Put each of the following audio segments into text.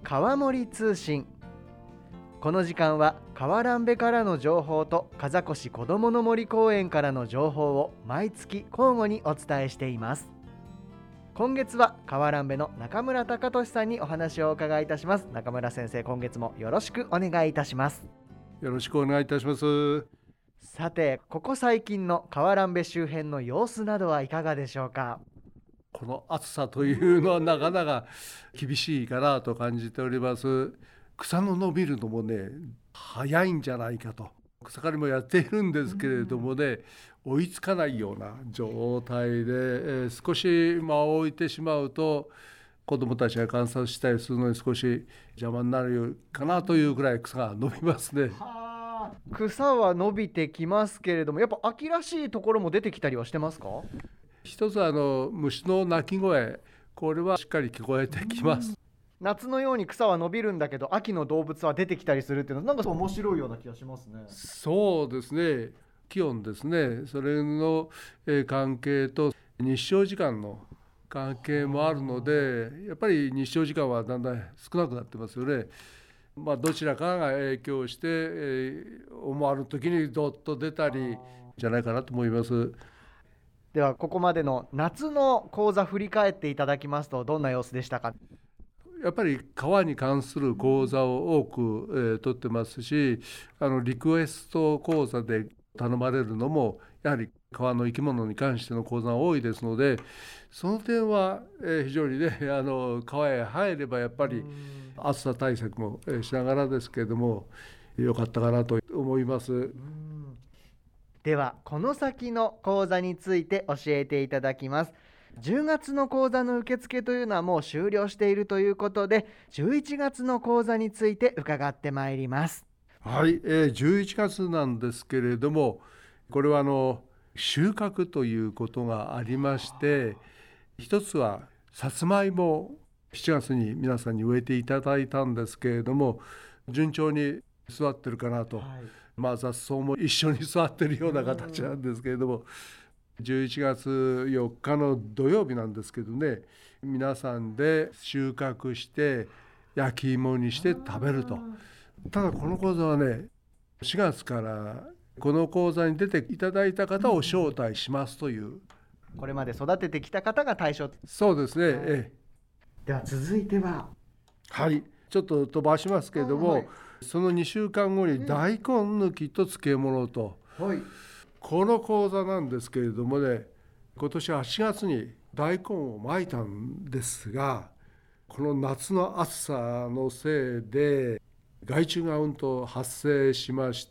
川森通信。この時間は川蘭部からの情報と風越こどもの森公園からの情報を毎月交互にお伝えしています。今月は川蘭部の中村隆俊さんにお話をお伺いいたします。中村先生、今月もよろしくお願いいたします。 よろしくお願いいたします。 さて、ここ最近の川蘭部周辺の様子などはいかがでしょうか。 この暑さというのはなかなか厳しいかなと感じております。草の伸びるのもね、早いんじゃないかと草刈りもやっているんですけれどもね、追いつかないような状態で、少し間を置いてしまうと子どもたちが観察したりするのに少し邪魔になるかなというくらい草が伸びますね。 草は伸びてきますけれども、やっぱ秋らしいところも出てきたりはしてますか。 一つは虫の鳴き声、これはしっかり聞こえてきます。 夏のように草は伸びるんだけど、秋の動物は出てきたりするっていうのはなんか面白いような気がしますね。 そうですね、気温ですね、それの関係と日照時間の関係もあるので、やっぱり日照時間はだんだん少なくなってますよね。どちらかが影響して、思わぬ時にどっと出たりじゃないかなと思います。 ではここまでの夏の講座振り返っていただきますと、どんな様子でしたか。 やっぱり川に関する講座を多く、取ってますし、リクエスト講座で頼まれるのもやはり川の生き物に関しての講座が多いですので、その点は、非常にね、川へ入ればやっぱり暑さ対策も、しながらですけれども良かったかなと思います。 ではこの先の講座について教えていただきます。10月の講座の受付というのはもう終了しているということで、11月の講座について伺ってまいります。 はい、11月なんですけれども、これは収穫ということがありまして、一つはさつまいも7月に皆さんに植えていただいたんですけれども、順調に育ってるかなと、雑草も一緒に育ってるような形なんですけれども、11月4日の土曜日なんですけどね、皆さんで収穫して焼き芋にして食べると。ただこの講座はね、4月からこの講座に出ていただいた方を招待しますという、 これまで育ててきた方が対象。 そうですね、 では続いては、 はい、ちょっと飛ばしますけれども、その2週間後に大根抜きと漬物と、この講座なんですけれどもね、今年は8月に大根をまいたんですが、この夏の暑さのせいで害虫が発生しまして、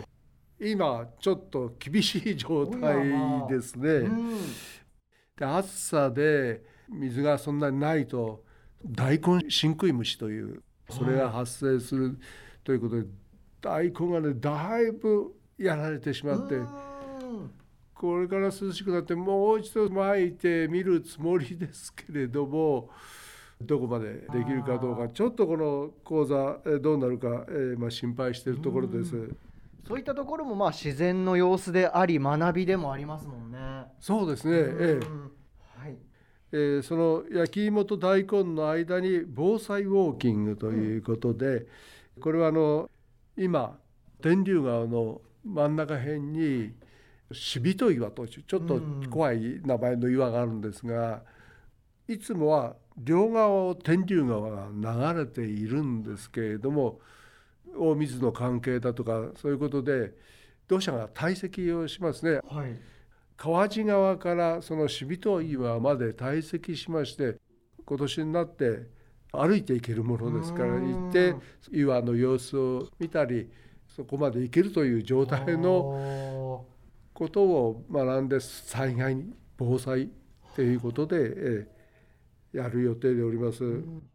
今ちょっと厳しい状態ですね。で、暑さで水がそんなにないと大根真食い虫というそれが発生するということで、大根がねだいぶやられてしまって、これから涼しくなってもう一度巻いてみるつもりですけれども、どこまでできるかどうか、ちょっとこの講座どうなるか、心配しているところです。 そういったところも自然の様子であり学びでもありますもんね。 そうですね、その焼き芋と大根の間に防災ウォーキングということで、これは今天竜川の真ん中辺に死人岩とちょっと怖い名前の岩があるんですが、いつもは両側を天竜川が流れているんですけれども、大水の関係だとかそういうことで土砂が堆積をしますね。川地側からその死人岩まで堆積しまして、今年になって歩いていけるものですから、行って岩の様子を見たり、そこまで行けるという状態のことを学んで、災害防災ということで、やる予定でおります。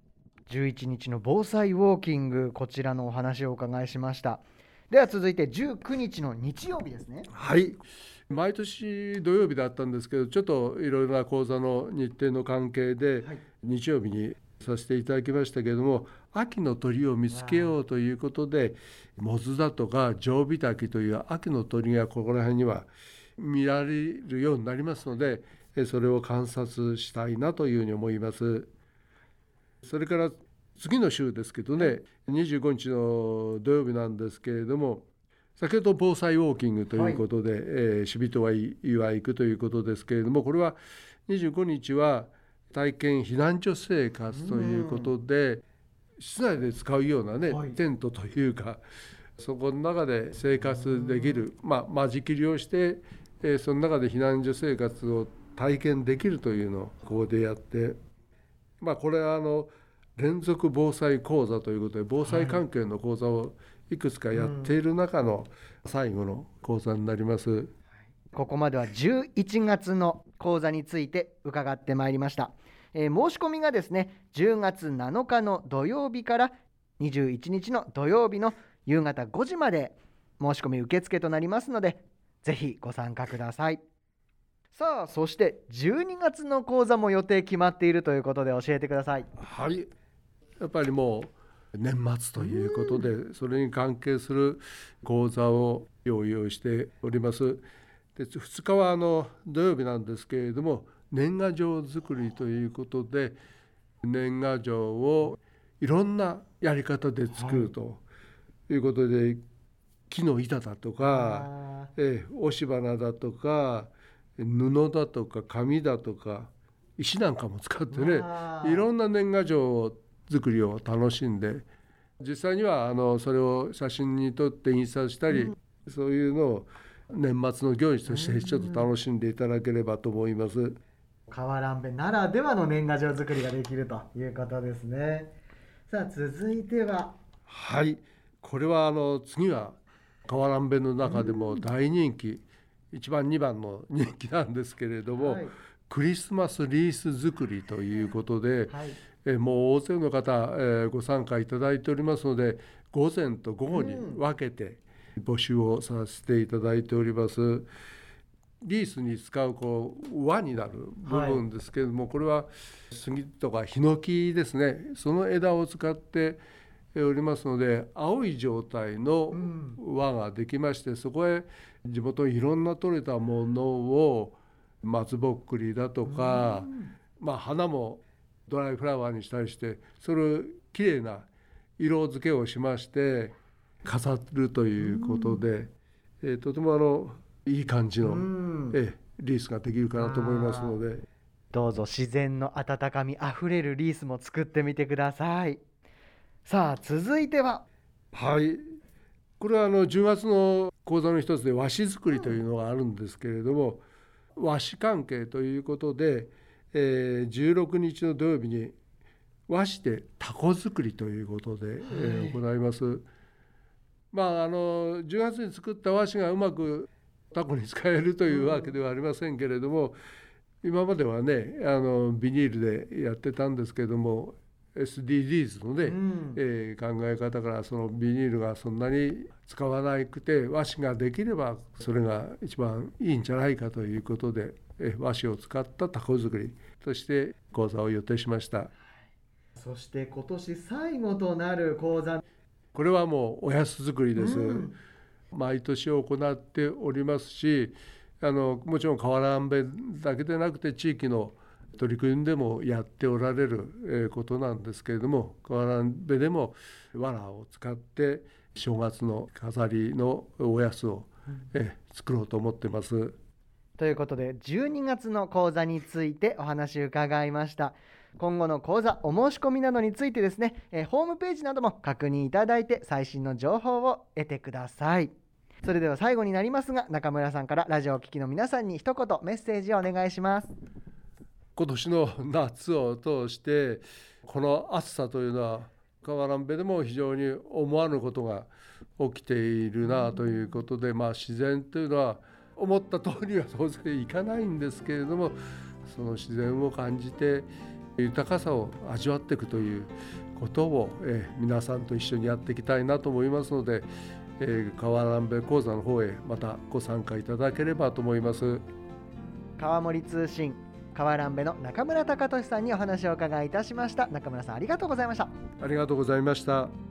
11日の防災ウォーキング、こちらのお話をお伺いしました。では続いて19日の日曜日ですね。 はい、毎年土曜日だったんですけど、ちょっといろいろな講座の日程の関係で日曜日にさせていただきましたけれども、秋の鳥を見つけようということで、モズだとかジョウビタキという秋の鳥がここら辺には見られるようになりますので、それを観察したいなというふうに思います。それから次の週ですけどね、25日の土曜日なんですけれども、先ほど防災ウォーキングということで、死人は岩行くということですけれども、これは25日は体験避難所生活ということで、室内で使うようなね、テントというか、そこの中で生活できる、間仕切りをして、その中で避難所生活を体験できるというのをここでやって、これは連続防災講座ということで、防災関係の講座をいくつかやっている中の最後の講座になります。 ここまでは11月の講座について伺ってまいりました。申し込みがですね、10月7日の土曜日から21日の土曜日の夕方5時まで申し込み受付となりますので、ぜひご参加ください。さあ、そして12月の講座も予定決まっているということで教えてください。 はい、やっぱりもう年末ということで、それに関係する講座を用意しております。で、2日は土曜日なんですけれども、年賀状作りということで、年賀状をいろんなやり方で作るということで、木の板だとか、押し花だとか、布だとか紙だとか石なんかも使ってね、いろんな年賀状作りを楽しんで、実際にはそれを写真に撮って印刷したり、そういうのを年末の行事としてちょっと楽しんでいただければと思います。 川蘭部ならではの年賀状作りができるということですね。さあ、続いては、 はい、これは次は川蘭部の中でも大人気、1番2番の人気なんですけれども、クリスマスリース作りということで、もう大勢の方、ご参加いただいておりますので、午前と午後に分けて募集をさせていただいております。リースに使う輪になる部分ですけれども、これは杉とかヒノキですね、その枝を使っておりますので、青い状態の輪ができまして、そこへ地元いろんな取れたものを松ぼっくりだとか、花もドライフラワーにしたりして、それをきれいな色付けをしまして飾るということで、とてもいい感じのリースができるかなと思いますので、 どうぞ自然の温かみあふれるリースも作ってみてください。さあ、続いては、 はい、これは10月の講座の一つで和紙作りというのがあるんですけれども、和紙関係ということで、16日の土曜日に和紙でタコ作りということで、行います。10月に作った和紙がうまくタコに使えるというわけではありませんけれども、今まではねビニールでやってたんですけれども、 SDGs のね、考え方から、そのビニールがそんなに使わなくて和紙ができればそれが一番いいんじゃないかということで、和紙を使ったタコ作りとして講座を予定しました。 そして今年最後となる講座、 これはもうおやす作りです。毎年行っておりますし、もちろん川蘭部だけでなくて地域の取り組みでもやっておられることなんですけれども、川蘭部でも藁を使って正月の飾りのおやすを作ろうと思ってます。 ということで12月の講座についてお話を伺いました。今後の講座お申し込みなどについてですね、ホームページなども確認いただいて最新の情報を得てください。それでは最後になりますが、中村さんからラジオをお聞きの皆さんに一言メッセージをお願いします。 今年の夏を通してこの暑さというのは川蘭部でも非常に思わぬことが起きているなということで、自然というのは思った通りは当然いかないんですけれども、その自然を感じて豊かさを味わっていくということを、皆さんと一緒にやっていきたいなと思いますので、川蘭部講座の方へまたご参加いただければと思います。 川森通信川蘭部の中村貴俊さんにお話を伺いいたしました。中村さん、ありがとうございました。 ありがとうございました。